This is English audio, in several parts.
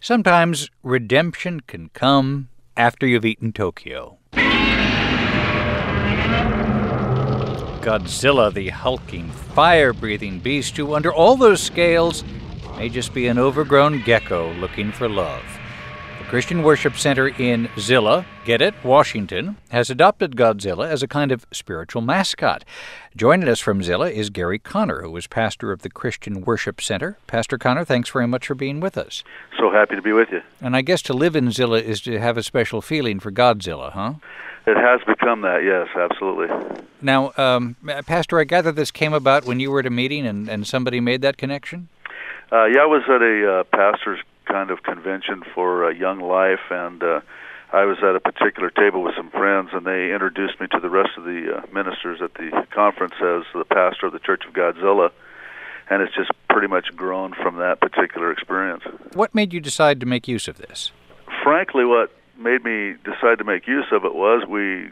Sometimes redemption can come after you've eaten Tokyo. Godzilla, the hulking, fire-breathing beast who, under all those scales, may just be an overgrown gecko looking for love. The Christian Worship Center in Zillah, get it, Washington, has adopted Godzilla as a kind of spiritual mascot. Joining us from Zillah is Gary Conner, who is pastor of the Christian Worship Center. Pastor Conner, thanks very much for being with us. So happy to be with you. And I guess to live in Zillah is to have a special feeling for Godzilla, huh? It has become that, yes, absolutely. Now, Pastor, I gather this came about when you were at a meeting and somebody made that connection? I was at a pastor's kind of convention for Young Life, and I was at a particular table with some friends, and they introduced me to the rest of the ministers at the conference as the pastor of the Church of Godzilla, and it's just pretty much grown from that particular experience. What made you decide to make use of this? Frankly, what made me decide to make use of it was we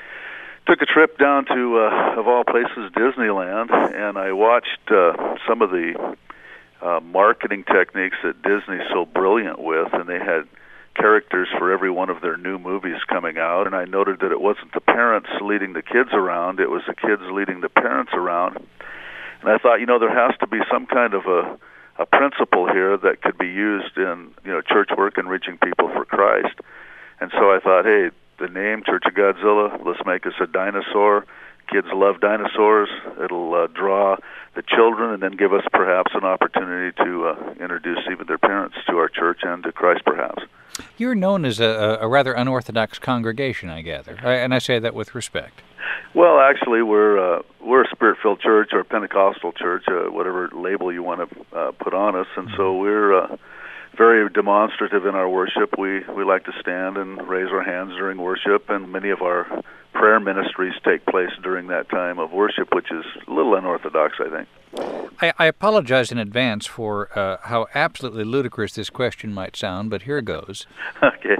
took a trip down to, of all places, Disneyland, and I watched some of the marketing techniques that Disney's so brilliant with, and they had characters for every one of their new movies coming out, and I noted that it wasn't the parents leading the kids around, it was the kids leading the parents around. And I thought, there has to be some kind of a principle here that could be used in, church work and reaching people for Christ. And so I thought, hey, the name Church of Godzilla, let's make us a dinosaur. Kids love dinosaurs. It'll draw the children and then give us perhaps an opportunity to introduce even their parents to our church and to Christ perhaps. You're known as a rather unorthodox congregation, I gather, and I say that with respect. Well, actually, we're a Spirit-filled church or a Pentecostal church, whatever label you want to put on us, and so we're very demonstrative in our worship. We like to stand and raise our hands during worship, and many of our prayer ministries take place during that time of worship, which is a little unorthodox, I think. I apologize in advance for how absolutely ludicrous this question might sound, but here goes. Okay.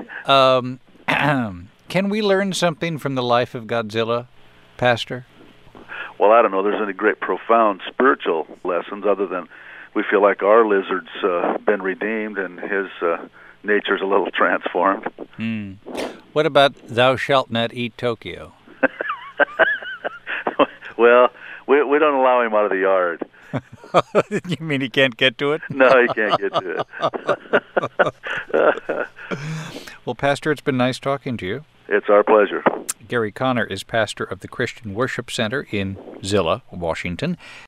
Can we learn something from the life of Godzilla, Pastor? Well, I don't know. There's any great profound spiritual lessons other than we feel like our lizard's been redeemed and his nature's a little transformed. What about thou shalt not eat Tokyo? Well, we don't allow him out of the yard. You mean he can't get to it? No, he can't get to it. Well, Pastor, it's been nice talking to you. It's our pleasure. Gary Conner is pastor of the Christian Worship Center in Zillah, Washington.